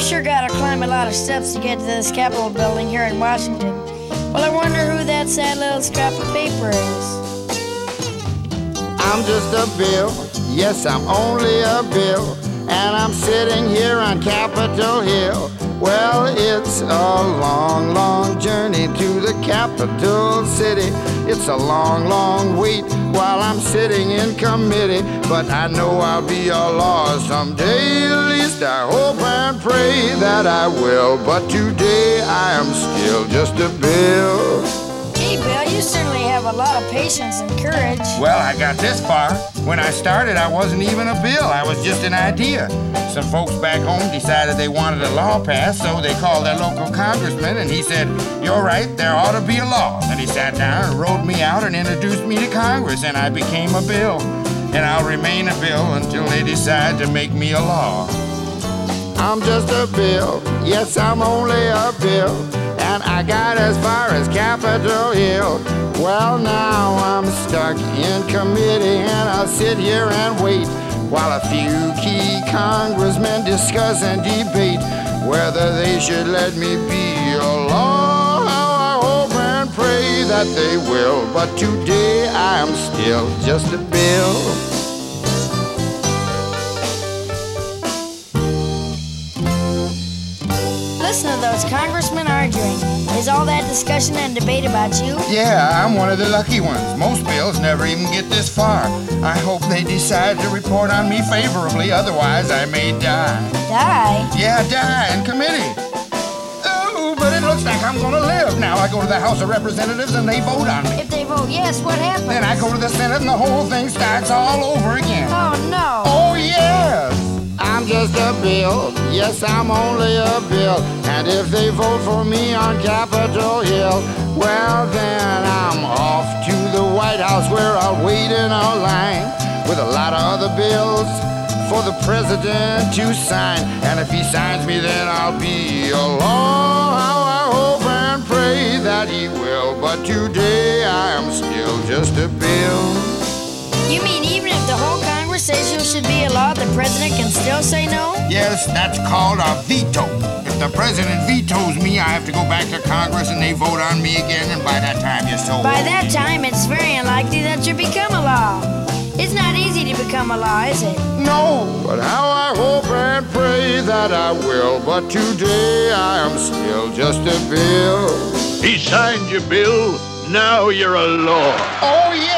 sure gotta climb a lot of steps to get to this Capitol building here in Washington. Well, I wonder who that sad little scrap of paper is. I'm just a bill, yes, I'm only a bill, and I'm sitting here on Capitol Hill. Well, it's a long, long journey to the capital city. It's a long, long wait while I'm sitting in committee, but I know I'll be a law someday. At least I hope and pray that I will, but today I am still just a bill. Hey, Bill, you certainly have a lot of patience and courage. Well, I got this far. When I started, I wasn't even a bill. I was just an idea. Some folks back home decided they wanted a law passed, so they called their local congressman, and he said, "You're right, there ought to be a law." And he sat down and wrote me out and introduced me to Congress, and I became a bill. And I'll remain a bill until they decide to make me a law. I'm just a bill, yes, I'm only a bill, and I got as far as Capitol Hill. Well, now I'm stuck in committee, and I'll sit here and wait while a few key congressmen discuss and debate whether they should let me be a law. How I hope and pray that they will, but today I am still just a bill. Listen to those congressmen arguing. Is all that discussion and debate about you? Yeah, I'm one of the lucky ones. Most bills never even get this far. I hope they decide to report on me favorably, otherwise I may die. Die? Yeah, die in committee. Oh, but it looks like I'm gonna live. Now I go to the House of Representatives and they vote on me. If they vote yes, what happens? Then I go to the Senate and the whole thing starts all over again. Oh, no. Oh, yes. I'm just a bill, yes, I'm only a bill, and if they vote for me on Capitol Hill, well then I'm off to the White House where I'll wait in a line with a lot of other bills for the president to sign, and if he signs me then I'll be a law. How I hope and pray that he will, but today I am still just a bill. You mean even if the whole Congress says you should be a law, the president can still say no? Yes, that's called a veto. If the president vetoes me, I have to go back to Congress and they vote on me again, and by that time you're so By old. that time, it's very unlikely that you become a law. It's not easy to become a law, is it? No, but how I hope and pray that I will, but today I am still just a bill. He signed your bill, now you're a law. Oh, yeah.